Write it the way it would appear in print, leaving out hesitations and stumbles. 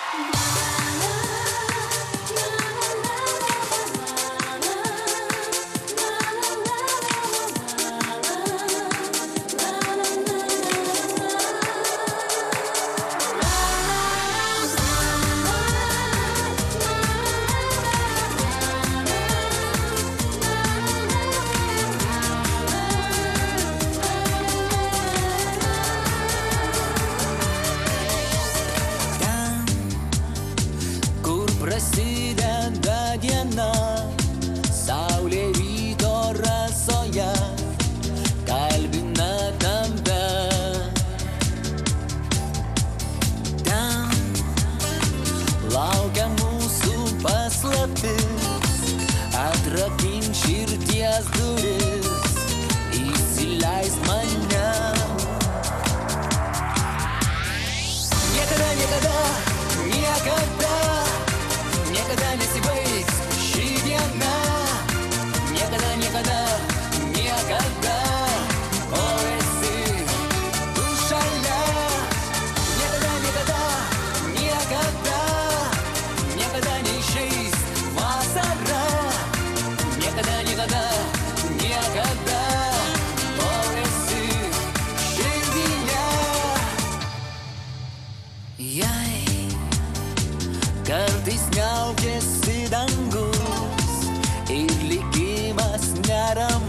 Prasideda diena, saulė ryto rasoje kalbina tave. Ten laukia mūsų paslaptis, atrakink širdies duris, įsileisk mane. Niekada, niekada, niekada, niekada nesibaigs ši diena. Niekada, niekada, niekada, kol esi tu šalia. Niekada, niekada, niekada, niekada neišeis vasara. Niekada, niekada, niekada, kol esi širdyje. Jei kartais niaukiasi dangus ir likimas neramus,